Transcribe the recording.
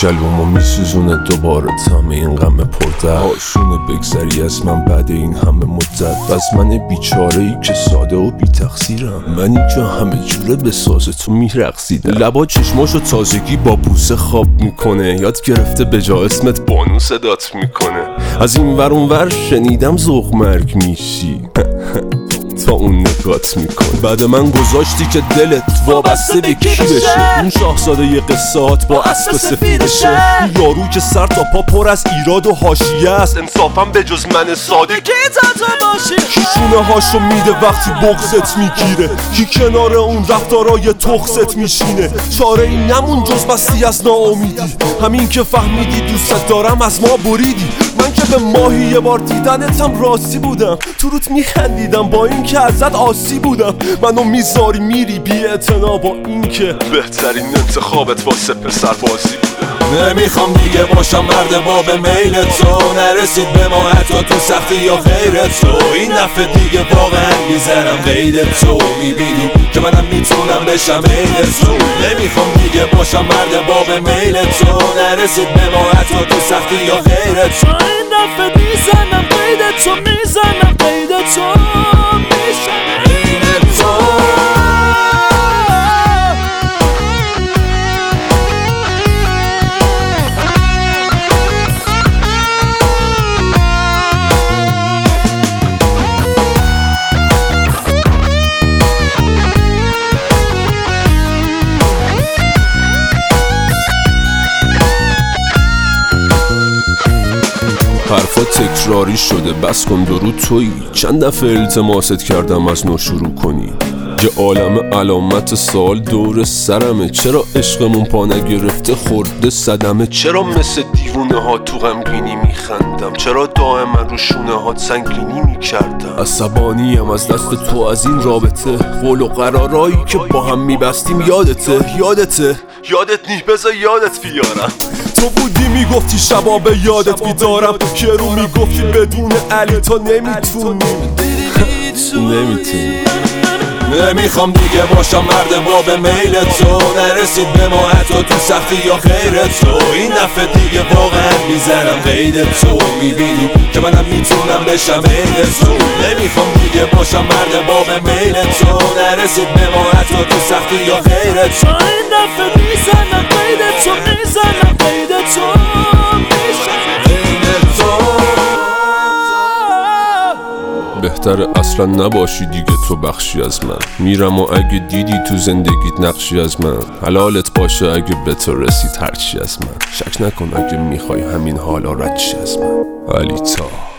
قلبمو میسوزونه دوباره تم این غم پردرد. آشونه بگذری از من بعد این همه مدت، از من بیچاره ای که ساده و بی تقصیرم، منی که همه جوره به ساز تو میرقصیدم. لبا چشماشو تازگی با بوسه خواب میکنه، یاد گرفته به جا اسمت بانو صدات میکنه. از این ور اون ور شنیدم ذوق مرگ میشی تا اون نگات میکن. بعد من گذاشتی که دلت وابسته به کی بشه، اون شاهزاده ی قصات با اسب سفیدشه. یارو که سر تا پا پر از ایراد و حاشیه است، انصافم به جز من ساده کی تنها باشی. کی شونه هاشو میده وقتی بغضت میگیره، کی کنار اون رفتارای تخست میشینه. چاره ای نمون جز بستی از ناامیدی، همین که فهمیدی دوست دارم از ما بریدی. من که به ماهی یه بار دیدنتم راستی بودم، تو روت میخندیدم با این که ازت آسی بودم. منو میذاری میری بی اعتنا با این که بهترین انتخابت واسه پسر بازی بودم. نمیخوام دیگه باشم مرد باب میل تو، نرسید به ما حتی تو سختی یا غیر تو. این دفعه دیگه واقعا میزنم قید تو، میبینی که منم میتونم بشم عید تو. نمیخوام دیگه باشم مرد باب میل تو، نرسید به ما حتی تو سختی یا غیر تو. این دفعه میزنم قید تو، میزنم قید تو، میشم عید تو. حرفا تکراری شده بس کن درود تویی، چند دفعه التماست کردم از نو شروع کنی. یه عالم علامت سوال دور سرمه، چرا عشقمون پا نگرفته خورده صدمه. چرا مثل دیوونه ها تو غمگینی میخندم، چرا دائما رو شونه ها سنگینی میکردم. عصبانیم از دست تو از این رابطه، قول و قرارایی که با هم میبستیم یادت نی بذار یادت بیارم. تو بودی میگفتی شبا به یادت بیدارم، که رو میگفتی بدون علی تا نمیتونی. نمیخوام دیگه باشم مرد باب میل تو، نرسید به ما حتی تو سختی یا غیر تو. این دفعه دیگه واقعا میزنم قید تو، میبینی که منم میتونم بشم عید تو. نمیخوام دیگه باشم مرد باب میل تو، نرسید به ما حتی تو سختی یا غیر تو. این دفعه میزنم قید تو، میزنم قید تو، میشم عید تو. بهتره اصلا نباشی دیگه تو بخشی از من، میرم و اگه دیدی تو زندگیت نقشی از من، حلالت باشه اگه به تو رسید هرچی از من. شک نکن اگه میخوای همین حالا رد چی از من. علی تا